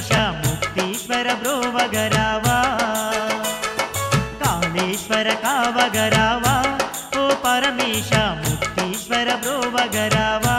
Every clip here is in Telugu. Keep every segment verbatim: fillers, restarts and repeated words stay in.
పరమేశ ముక్తీశ్వర బ్రోవగరావా కాళేశ్వర కావగరావా ఓ పరమేశ ముక్తీశ్వర బ్రోవగరావా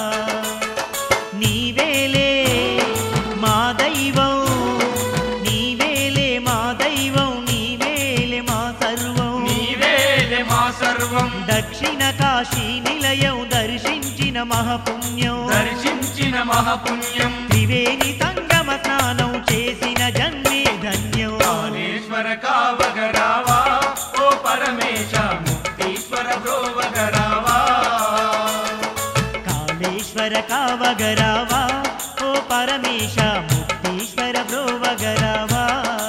నీవేలే మా దైవం నీవేలే మా దైవం నీవేలే మా సర్వం నీవేలే మా సర్వం దక్షిణ కాశీ నిలయం దర్శించిన మహాపుణ్యం దర్శించిన మహాపుణ్యం త్రివేణి సంగమ స్నానం చేసిన జన్మే ధన్యం కాళేశ్వర కావగరావా ఓ పరమేశ ముక్తీశ్వర బ్రోవగరావా కాళేశ్వర కావగరావా ఓ పరమేశ ముక్తీశ్వర బ్రోవగరావా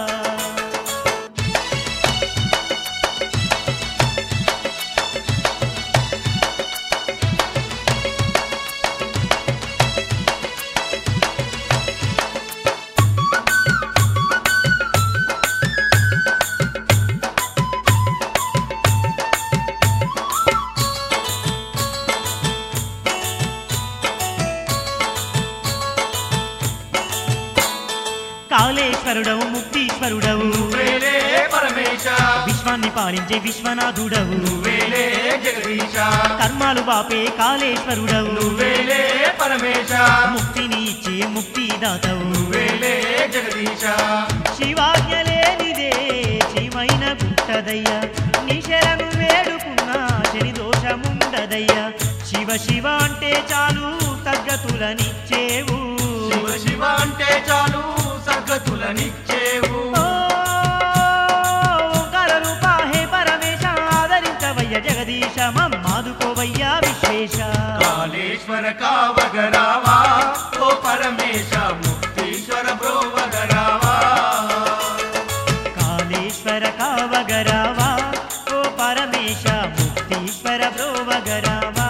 కాళేశ్వరుడవు ముక్తీశ్వరుడవు నువ్వేలే పరమేశ విశ్వాన్ని పాలించే విశ్వనాథుడవు నువ్వేలే జగదీశ కర్మాలు బాపే కాళేశ్వరుడవు నువ్వేలే పరమేశ ముక్తిని ఇచ్చే ముక్తిదాతవు నువ్వేలే జగదీశ శివాజ్ఞలేనిదే చీమైన గుట్టదయ్యా నీ శరణు వేడుకున్నా శని దోషముండదయ్యా శివ శివ అంటే చాలు తగ్గతులనిచ్చేవు శివ శివ అంటే చాలు సద్గతులనిచ్చేవు ఓంకార రూపా హే పరమేశ ఆదరించవయ్య జగదీశ మమ్మాదుకోవయ్యా విశ్వేశ కాళేశ్వర కావగరావా ఓ పరమేశ ముక్తీశ్వర బ్రోవగరావా కాళేశ్వర కావగరావా ఓ పరమేశ ముక్తీశ్వర బ్రోవగరావా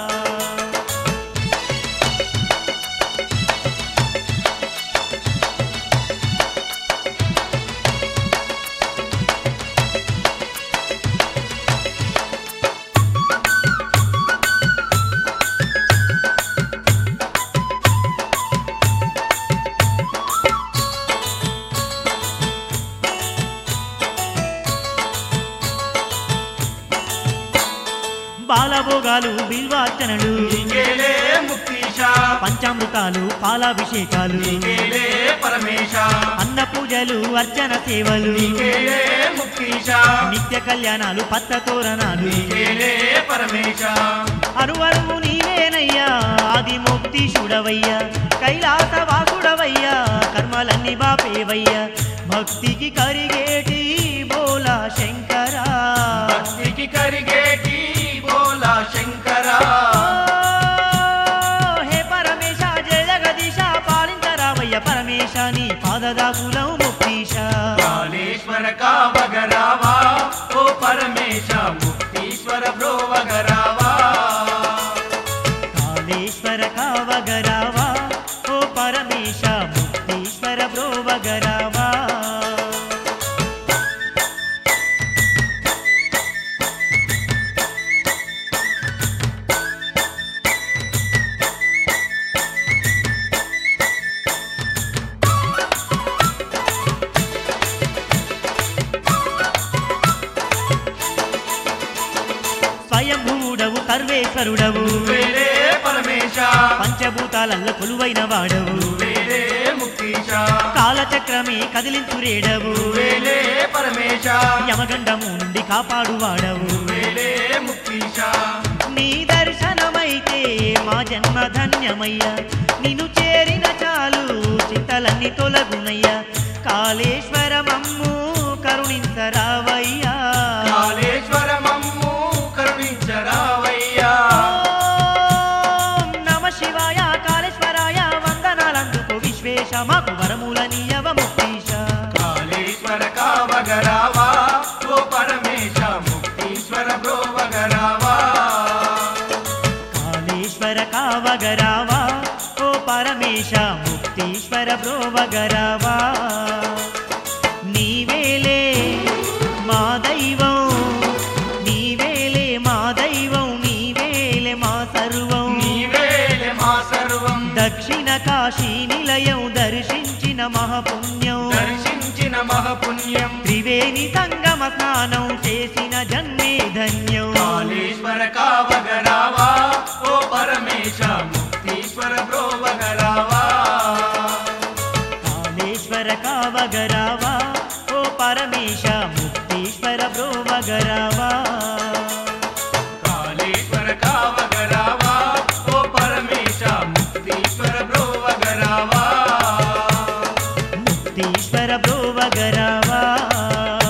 బాలభోగాలు బిల్వార్చనలు నీకేలే ముక్తీశ పంచామృతాలు పాలాభిషేకాలు నీకేలే పరమేశ అన్న పూజలు అర్చన సేవలు నీకేలే ముక్తీశ నిత్య కళ్యాణాలు పత్త తోరణాలు నీకేలే పరమేశ అరువరువు నీవేనయ్యా ఆది ముక్తీశుడవయ్యా కైలాస వాసుడవయ్యా కర్మలన్నీ బాపేవయ్యా భక్తికి కరిగేటి బోలా శంకరా భక్తికి కరిగేటి బోలా శంకరా హే పరమేశ జయ జగదీశ పాలించరావయ్య పరమేశ నీ పాదదాకులం ముక్తీశ కాళేశ్వర కావగరావా ఓ పరమేశ ముక్తీశ్వర బ్రోవగరావా కాళేశ్వర కావగరావా ఓ పరమేశ ముక్తీశ్వర బ్రోవగరావా స్వయంభూడవు సర్వేశ్వరుడవు నువ్వేలే పరమేశ పంచభూతాలల్ల కొలువైన వాడవు నువ్వేలే ముక్తీశ కాలచక్రమే కదిలించురేడవు నువ్వేలే పరమేశ యమగండము నుండి కాపాడువాడవు నువ్వేలే ముక్తీశ నీ దర్శనమైతే మా జన్మ ధన్యమయ్యా నిన్ను చేరిన చాలు చింతలన్నీ తొలగునయ్యా కాళేశ్వర మమ్ము కరుణించరావయ్యా కాళేశ్వర మమ్ము కరుణించరావయ్యా ఓం నమ శివాయ కాళేశ్వరాయ వందనాలందుకు విశ్వేశ మాకు వరములనీయవ ముక్తీశ కాళేశ్వర కావగరావా ఓ పరమేశ ముక్తీశ్వర బ్రోవగరావా కాళేశ్వర కావగరావా ఓ పరమేశ ముక్తీశ్వర బ్రోవగరావా నీవేలే మా దైవం నీవేలే మా దైవం నీవేలే మా సర్వం నీవేలే మా సర్వం దక్షిణ కాశీ కాశీ నిలయం దర్శించిన మహపుణ్యం దర్శించిన మహపుణ్యం త్రివేణి సంగమ స్నానం చేసిన జన్మే ధన్యం కాళేశ్వర కావగరావా ఓ పరమేశ ముక్తీశ్వర బ్రోవగరావా కాళేశ్వర కావగరావా ఓ పరమేశ ముక్తీశ్వర బ్రోవగరావా కాళేశ్వర కావగరావా ఓ పరమేశ ముక్తీశ్వర బ్రోవగరావా ముక్తీశ్వర బ్రోవగరావా